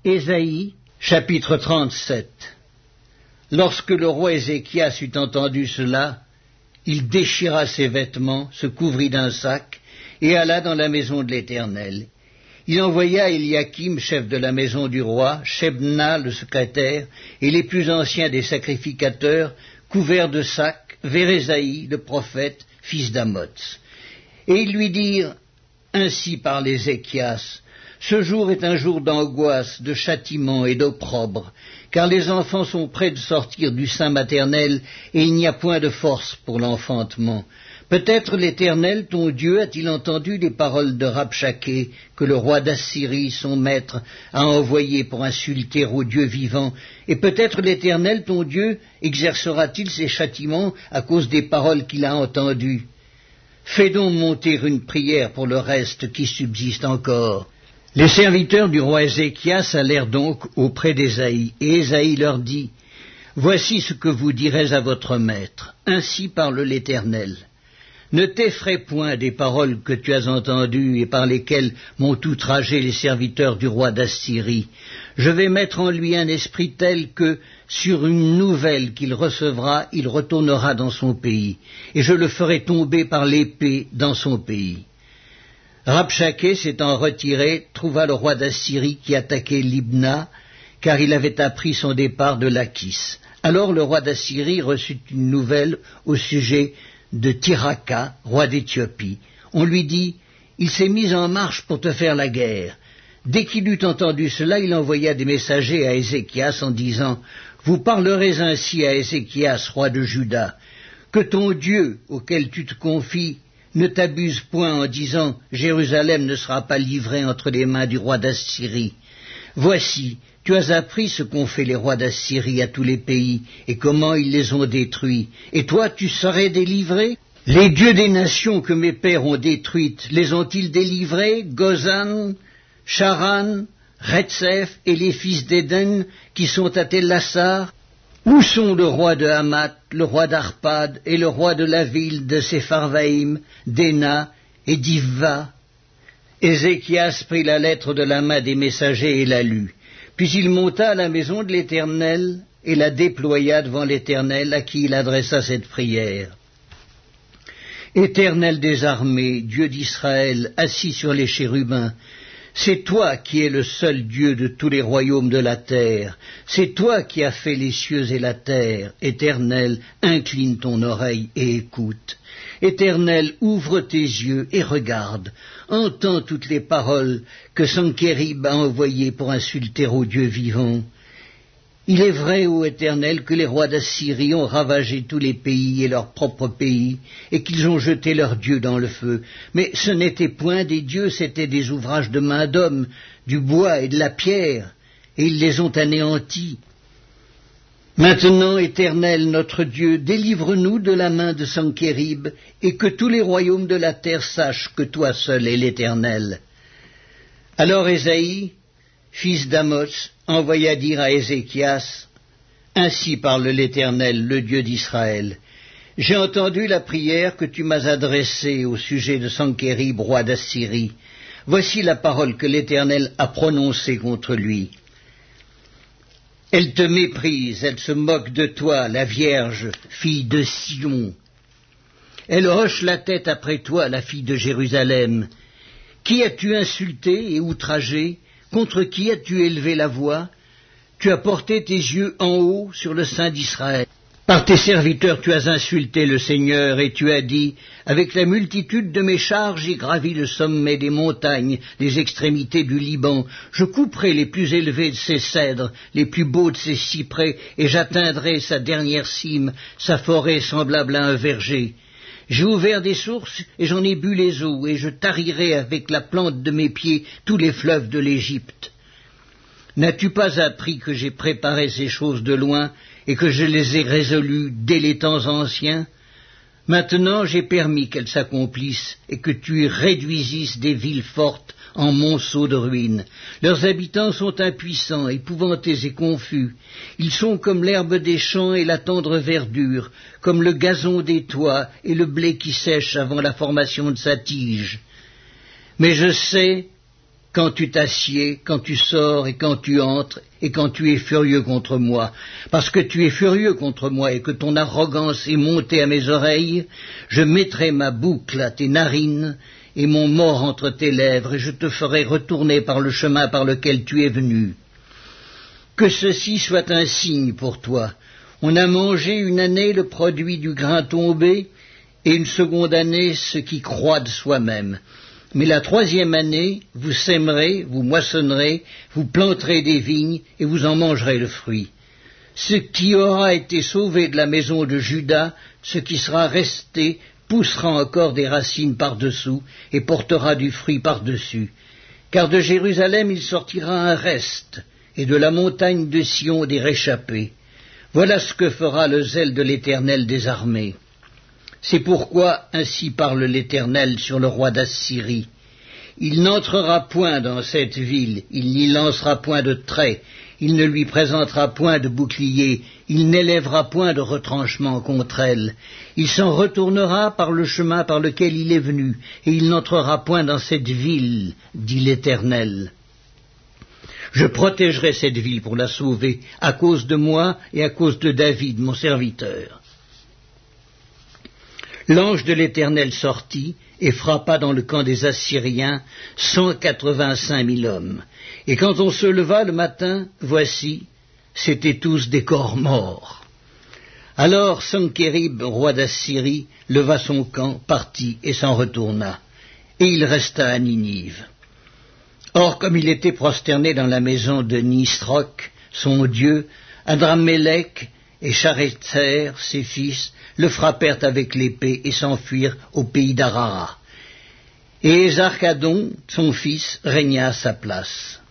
Ésaïe, chapitre 37. Lorsque le roi Ézéchias eut entendu cela, il déchira ses vêtements, se couvrit d'un sac, et alla dans la maison de l'Éternel. Il envoya Éliakim, chef de la maison du roi, Shebna, le secrétaire, et les plus anciens des sacrificateurs, couverts de sacs, vers Ésaïe, le prophète, fils d'Amoz. Et ils lui dirent, « Ainsi parle Ézéchias, ce jour est un jour d'angoisse, de châtiment et d'opprobre, car les enfants sont près de sortir du sein maternel, et il n'y a point de force pour l'enfantement. Peut-être l'Éternel, ton Dieu, a-t-il entendu les paroles de Rabshakeh, que le roi d'Assyrie, son maître, a envoyé pour insulter au Dieu vivant, et peut-être l'Éternel, ton Dieu, exercera-t-il ses châtiments à cause des paroles qu'il a entendues. Fais donc monter une prière pour le reste qui subsiste encore. » Les serviteurs du roi Ézéchias allèrent donc auprès d'Ésaïe, et Ésaïe leur dit, « Voici ce que vous direz à votre maître. Ainsi parle l'Éternel. Ne t'effraie point des paroles que tu as entendues et par lesquelles m'ont outragé les serviteurs du roi d'Assyrie. Je vais mettre en lui un esprit tel que, sur une nouvelle qu'il recevra, il retournera dans son pays, et je le ferai tomber par l'épée dans son pays. » Rabshakeh, s'étant retiré, trouva le roi d'Assyrie qui attaquait Libna, car il avait appris son départ de Lachis. Alors le roi d'Assyrie reçut une nouvelle au sujet de Tirhaka, roi d'Éthiopie. On lui dit, « Il s'est mis en marche pour te faire la guerre. » Dès qu'il eut entendu cela, il envoya des messagers à Ézéchias en disant, « Vous parlerez ainsi à Ézéchias, roi de Juda, que ton Dieu, auquel tu te confies, ne t'abuse point en disant « Jérusalem ne sera pas livrée entre les mains du roi d'Assyrie. » Voici, tu as appris ce qu'ont fait les rois d'Assyrie à tous les pays, et comment ils les ont détruits. Et toi, tu serais délivré? Les dieux des nations que mes pères ont détruites, les ont-ils délivrés? Gozan, Charan, Retsef et les fils d'Éden qui sont à Tel-Assar? Où sont le roi de Hamath, le roi d'Arpad et le roi de la ville de Sepharvaïm, d'Ena et d'Ivva? Ézéchias prit la lettre de la main des messagers et la lut. Puis il monta à la maison de l'Éternel et la déploya devant l'Éternel à qui il adressa cette prière. Éternel des armées, Dieu d'Israël, assis sur les chérubins, c'est toi qui es le seul Dieu de tous les royaumes de la terre. C'est toi qui as fait les cieux et la terre. Éternel, incline ton oreille et écoute. Éternel, ouvre tes yeux et regarde. Entends toutes les paroles que Sankérib a envoyées pour insulter au Dieu vivant. Il est vrai, ô Éternel, que les rois d'Assyrie ont ravagé tous les pays et leur propre pays, et qu'ils ont jeté leurs dieux dans le feu. Mais ce n'étaient point des dieux, c'étaient des ouvrages de main d'homme, du bois et de la pierre, et ils les ont anéantis. Maintenant, Éternel, notre Dieu, délivre-nous de la main de Sankérib, et que tous les royaumes de la terre sachent que toi seul es l'Éternel. Alors Ésaïe, fils d'Amoz, envoya dire à Ézéchias, « Ainsi parle l'Éternel, le Dieu d'Israël. J'ai entendu la prière que tu m'as adressée au sujet de Sankérib, roi d'Assyrie. Voici la parole que l'Éternel a prononcée contre lui. Elle te méprise, elle se moque de toi, la Vierge, fille de Sion. Elle hoche la tête après toi, la fille de Jérusalem. Qui as-tu insulté et outragé? Contre qui as-tu élevé la voix? Tu as porté tes yeux en haut sur le sein d'Israël. Par tes serviteurs tu as insulté le Seigneur, et tu as dit, avec la multitude de mes chars, j'ai gravi le sommet des montagnes, les extrémités du Liban. Je couperai les plus élevés de ses cèdres, les plus beaux de ses cyprès, et j'atteindrai sa dernière cime, sa forêt semblable à un verger. J'ai ouvert des sources, et j'en ai bu les eaux, et je tarirai avec la plante de mes pieds tous les fleuves de l'Égypte. N'as-tu pas appris que j'ai préparé ces choses de loin, et que je les ai résolues dès les temps anciens? Maintenant j'ai permis qu'elles s'accomplissent, et que tu réduisisses des villes fortes en monceaux de ruines. Leurs habitants sont impuissants, épouvantés et confus. Ils sont comme l'herbe des champs et la tendre verdure, comme le gazon des toits et le blé qui sèche avant la formation de sa tige. Mais je sais quand tu t'assieds, quand tu sors et quand tu entres, et quand tu es furieux contre moi. Parce que tu es furieux contre moi et que ton arrogance est montée à mes oreilles, je mettrai ma boucle à tes narines et mon mors entre tes lèvres, et je te ferai retourner par le chemin par lequel tu es venu. Que ceci soit un signe pour toi. On a mangé une année le produit du grain tombé, et une seconde année ce qui croît de soi-même. Mais la troisième année, vous sèmerez, vous moissonnerez, vous planterez des vignes, et vous en mangerez le fruit. Ce qui aura été sauvé de la maison de Juda, ce qui sera resté, poussera encore des racines par-dessous, et portera du fruit par-dessus. Car de Jérusalem il sortira un reste, et de la montagne de Sion des réchappés. Voilà ce que fera le zèle de l'Éternel des armées. C'est pourquoi ainsi parle l'Éternel sur le roi d'Assyrie. Il n'entrera point dans cette ville, il n'y lancera point de trait, il ne lui présentera point de bouclier, il n'élèvera point de retranchement contre elle. Il s'en retournera par le chemin par lequel il est venu, et il n'entrera point dans cette ville, dit l'Éternel. Je protégerai cette ville pour la sauver, à cause de moi et à cause de David, mon serviteur. L'ange de l'Éternel sortit et frappa dans le camp des Assyriens 185 000 hommes. Et quand on se leva le matin, voici, c'étaient tous des corps morts. Alors Sankérib, roi d'Assyrie, leva son camp, partit et s'en retourna. Et il resta à Ninive. Or, comme il était prosterné dans la maison de Nisroch, son dieu, Adrammelech et Sharezer, ses fils, le frappèrent avec l'épée et s'enfuirent au pays d'Arara. Et Esarhaddon, son fils, régna à sa place.